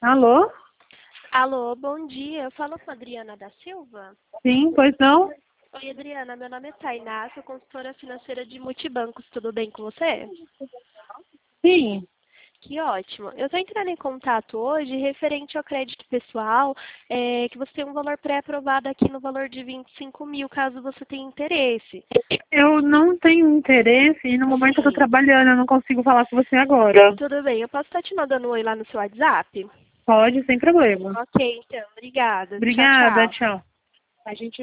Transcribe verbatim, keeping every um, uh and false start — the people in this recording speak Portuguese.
Alô? Alô, bom dia. Eu falo com a Adriana da Silva. Sim, pois não? Oi, Adriana. Meu nome é Tainá, sou consultora financeira de Multibancos. Tudo bem com você? Sim. Que ótimo. Eu estou entrando em contato hoje referente ao crédito pessoal, é, que você tem um valor pré-aprovado aqui no valor de vinte e cinco mil, caso você tenha interesse. Eu não tenho interesse e no momento eu tô Sim. trabalhando, eu não consigo falar com você agora. Tudo bem. Eu posso estar te mandando um oi lá no seu WhatsApp? Pode, sem problema. Ok, então. Obrigada. Tchau, Obrigada, tchau. tchau. A gente